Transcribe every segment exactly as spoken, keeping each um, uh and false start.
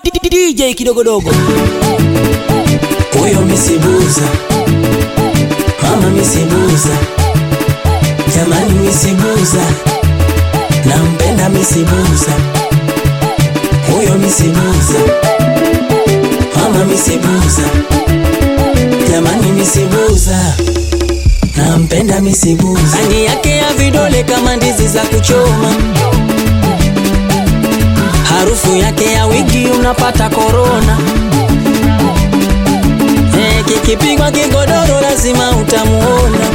D J Kidogodogo. Huyo misibuza, mama misibuza, jamani misibuza, nampenda misibuza. Huyo misibuza, mama misibuza, jamani misibuza, nampenda misibuza. Rangi yake ya vidole kama ndizi za kuchoma, harufu yake ya wigi unapata corona. Eh, kikipigwa kigodoro lazima utamuona.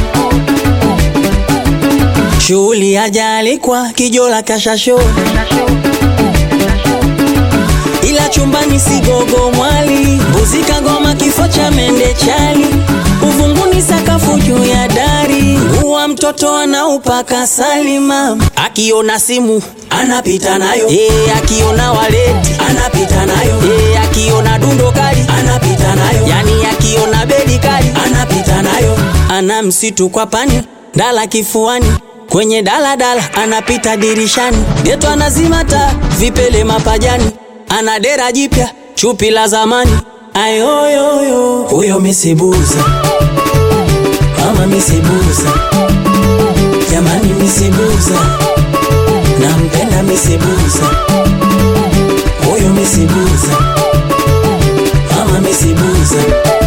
Shughuli ajali kwa kijola kashashona, ila chumbani sigogo mwali. Mbuzi kagoma kifo cha mende chali, uvunguni sakafu juu ya dari. Uwa mtoto anaupaka salima, akiona simu anapita nayo. Eh, akiona waleti anapita nayo. Eh, akiona dundo kali anapita nayo. Yani akiona bedi kali anapita nayo. Ana msitu kwa pani, dala kifuani, kwenye dala dala anapita dirishani. Geto anazima taa, vipele mapajani, ana dera jipya, chupi la zamani. Ayoyoyo, huyo misibuza, mama misibuza, jamani misibuza, nampenda misibuza. Huyo misibuza, mama misibuza,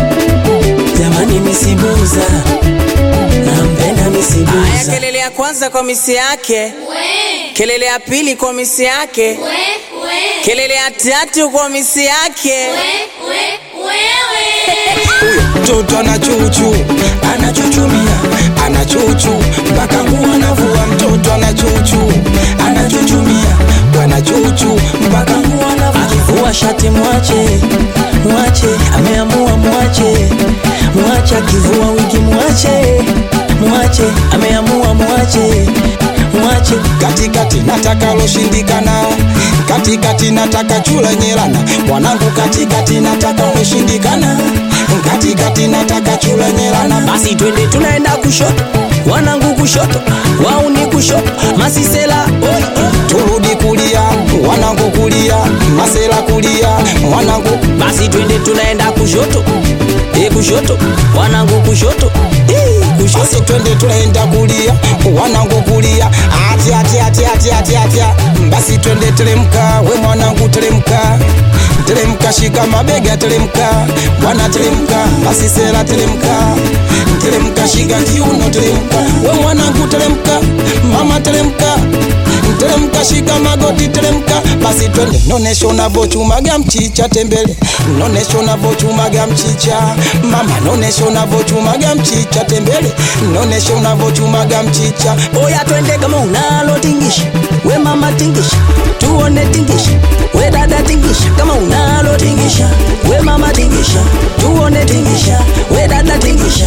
jamani misibuza, nampenda misibuza. Aya, kelele ya kwanza kwa misi yake, we. Kelele ya pili kwa misi yake, we, we. Kelele ya tatu kwa misi yake, we, we, wewe. Mtoto anachuchu, anachuchumia, anachuchu mpaka nguo anavua. Mtoto anachuchu, anachuchumia, anachuchu mpaka nguo anavua. Akivua shati mwache, mwache, ameamua mwache, mwache. Akivua wigi mwache, mwache, ameamua mwache, mwache. Katikati nataka loshindikana, katikati nataka chula nyelana. Mwanangu katikati nataka loshindikana, katikati nataka chula nyelana. Basi twende tunaenda kushoto, wanangu kushoto, wao ni kushoto, masisela oi. Turudi kulia, wanangu kulia, masela kulia, wanangu. Basi twende tunaenda kushoto, eh kushoto, wanangu kushoto, eh kushoto. Basi twende tunaenda kulia, wanangu kulia, ati ati ati ati ati ati. Basi twende teremka, we mwanangu teremka, teremka shika mabega teremka, bwana teremka, basi sela teremka, teremka shika kiuno teremka, we mwanangu teremka, mama teremka, teremka shika magoti teremka. Basi twende nonesha unavochumaga mchicha tembele, nonesha unavochumaga mchicha mama, nonesha unavochumaga mchicha tembele, nonesha unavochumaga mchicha. Oya twende kama unalo tingisha, we mama tingisha, tuone tingisha, we dada tingisha. Kama unalo tingisha, we mama tingisha, tuone tingisha, we dada tingisha.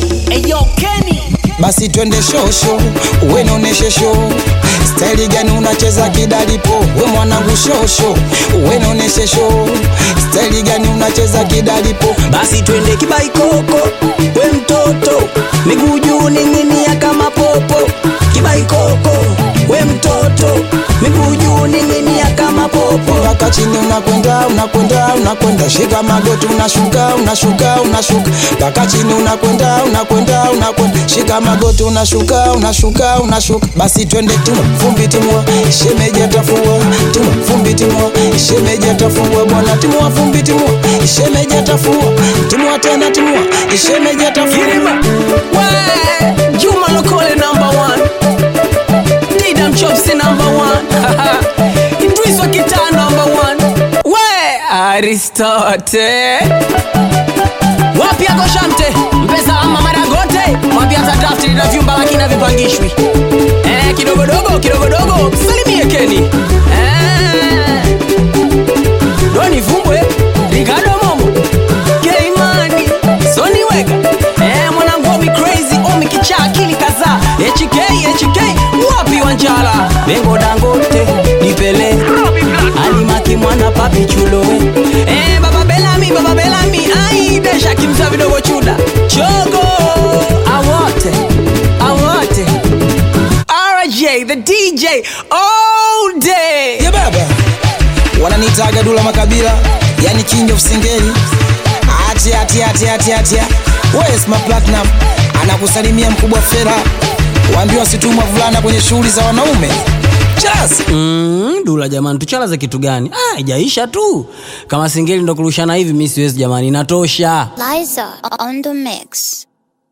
Eyo Kenny. Basi twende shosho, we noneshe show, style gani unacheza kidalipo. We mwanangu shosho, we noneshe show, style gani unacheza kidalipo. Basi twende kibaikoko, we mtoto, miguu juu ning'inia kama popo. Kibaikoko, we mtoto, miguu juu ning'inia kama popo. Mpaka chini unakwenda, unakwenda, unakwenda, shika magoti unashuka, unashuka, unashuka. Mpaka chini unakwenda, unakwenda, unakwenda, shika magoti unashuka, unashuka, unashuka. Basi twende timua, fumbi timua, shemeji atafua. Timua, fumbi timua, shemeji atafua. Bwana timua, fumbi timua, shemeji atafua. Timua tena timua, shemeji atafua. Wee, Juma Lokole number one, Didam Chopsy number one, Idriswa Kita number one. Wee, Aristote wapi yako Shamte, mpesa ama maragote. Wapi hata draft na vyumba lakini vipangishwi. Eh, kidogodogo, kidogodogo, salimie Kenny. Eh, Doni Vumbwe, Ricardo Momo, K-Money, Sony Wega. Eh, mwanangu Omi Crazy, Omi Kicha akili kaza. H K, H K, wapi Wanjala, Bengo Dangote, Nipele, Alimaki mwana papi chulowe. Eh, Baba Bellamy, Baba Bellamy, ai desha kimsa vidogo chuda. Chogo, awote, awote. R J, the D J, all day. Yeah baba, wananiita wanamwitaga Dula Makabila, yani king of singeli. Atia atia atia atia atia. Where's my platinum? Anakusalimia mkubwa Fera. Waambiwa situmwa vulana kwenye shughuli za wanaume. Cheers. Mm, Dula jamani, tuchalaze kitu gani? Ah, haijaisha tu. Kama singeli ndo kurushana hivi mimi siwezi jamani, inatosha. Liza on the mix.